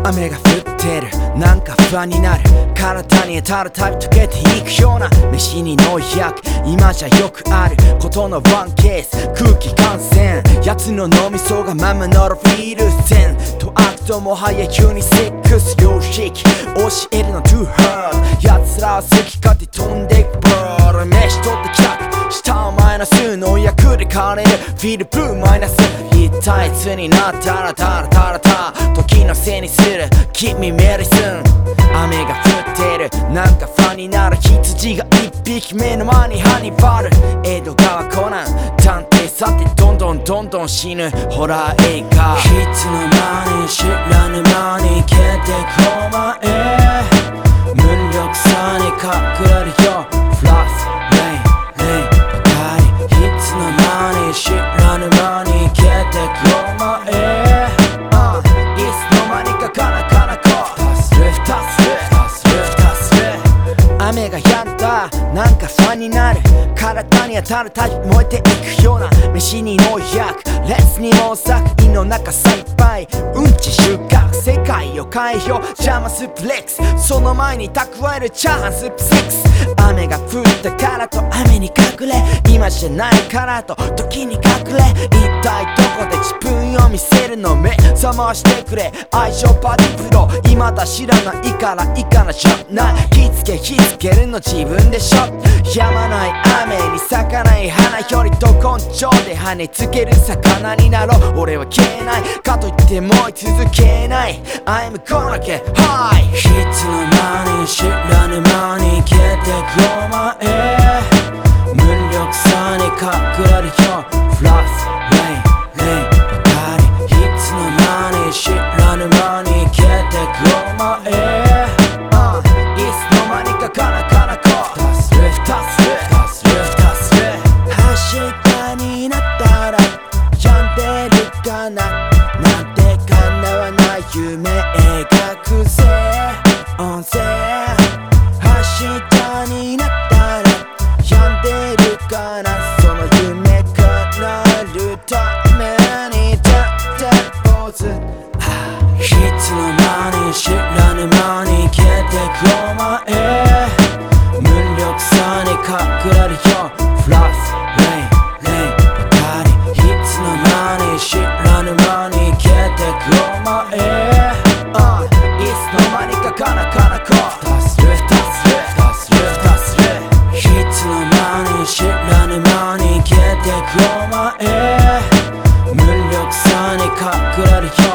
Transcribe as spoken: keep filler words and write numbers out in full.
雨が降ってるなんか不安になる体に当たるたび溶けていくような飯に農薬今じゃよくあることのワンケース空気感染奴の脳みそがままノロフィール線と悪ともはやユニセックス様式教えるの to her 奴らは好き勝手飛んでくブロール飯取ってきた下をマイナス農薬で枯れるフィールプーマイナス一体いつになったらたらたらた時のせいにする君メリスン雨が降ってるなんかファンになる羊が一匹目の前にハニバル江戸川コナン探偵さてどんどんどんどん死ぬホラー映画いつの間に知らぬ間に消えてくお前無力さに隠れるよフラスレイレイばかりいつの間に知らぬ間に消えてくお前いつの間にかカナカナコ雨が止んだなんか不安になる体に当たるたび燃えていくような飯に農薬列にも作品の中さいっぱいうんち収穫世界を変えよう邪魔スプレックスその前に蓄えるチャーハンスープシックス雨が降ったからと雨に隠れ今じゃないからと時に隠れ一体どこで自分を見せるの目覚ましてくれ愛情パディプロ未だ知らないからいかなじゃない気付け気付けるの自分でしょ止まない雨に咲かない花よりど根性で跳ねつける魚になろう俺は消えないかといってもう続けない I'm gonna get high いつの間に知らぬ間に消えてくお前無力さに隠れるよフラスレイレイばかりいつの間に知らぬ間に消えてくお前いつの間にかカナカナコ明日になったら病んでるかななんて叶わない夢描くぜ音声明日になったら病んでるかなその夢叶えるためにたったポーズいつの間に知らぬ間に消えてくお前無力さに隠れるよフラスレイレイばかりいつの間に知らぬ間に消えてくお前いつの間にかカナカナコいつの間に知らぬ間に消えてくお前無力さに隠れるよ